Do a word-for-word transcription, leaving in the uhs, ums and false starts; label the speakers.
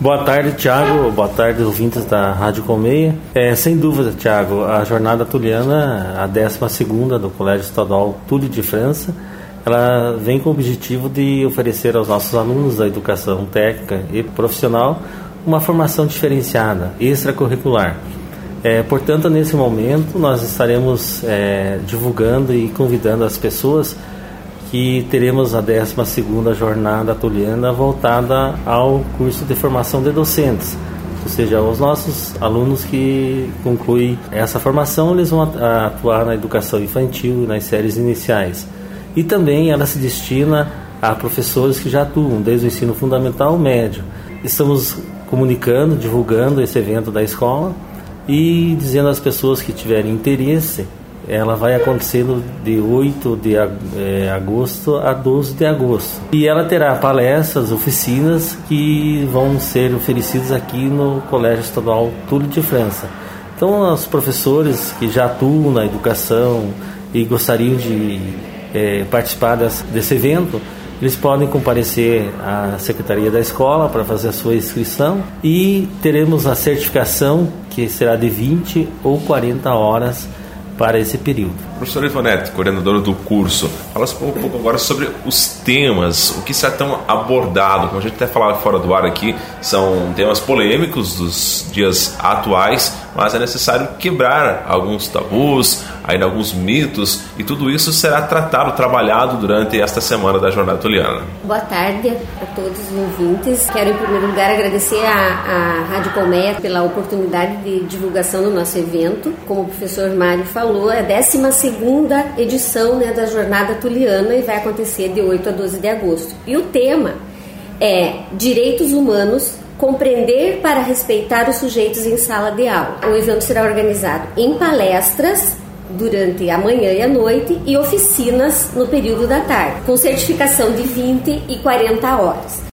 Speaker 1: Boa tarde, Tiago. Boa tarde, ouvintes da Rádio Colmeia. É, sem dúvida, Tiago, a Jornada Tuliana, a décima segunda do Colégio Estadual Túlio de França, ela vem com o objetivo de oferecer aos nossos alunos da educação técnica e profissional uma formação diferenciada, extracurricular. É, portanto, nesse momento, nós estaremos é, divulgando e convidando as pessoas que teremos a décima segunda Jornada Tuliana voltada ao curso de formação de docentes. Ou seja, os nossos alunos que concluem essa formação, eles vão atuar na educação infantil e nas séries iniciais. E também ela se destina a professores que já atuam desde o ensino fundamental ao médio. Estamos comunicando, divulgando esse evento da escola e dizendo às pessoas que tiverem interesse, ela vai acontecendo de oito de agosto a doze de agosto. E ela terá palestras, oficinas que vão ser oferecidas aqui no Colégio Estadual Túlio de França. Então, os professores que já atuam na educação e gostariam de é, participar desse, desse evento, eles podem comparecer à Secretaria da Escola para fazer a sua inscrição e teremos a certificação que será de vinte ou quarenta horas para esse período.
Speaker 2: Professor Ivonete, coordenadora do curso, fala um pouco agora sobre os temas, o que será tão abordado. Como a gente até falava fora do ar aqui, são temas polêmicos dos dias atuais, mas é necessário quebrar alguns tabus, ainda alguns mitos, e tudo isso será tratado, trabalhado durante esta semana da Jornada Tuliana.
Speaker 3: Boa tarde a todos os ouvintes. Quero, em primeiro lugar, agradecer à Rádio Colmeia pela oportunidade de divulgação do nosso evento. Como o professor Mário falou, é a décima segunda edição, né, da Jornada Tuliana e vai acontecer de oito a doze de agosto. E o tema é Direitos Humanos, compreender para respeitar os sujeitos em sala de aula. O evento será organizado em palestras durante a manhã e a noite e oficinas no período da tarde, com certificação de vinte e quarenta horas.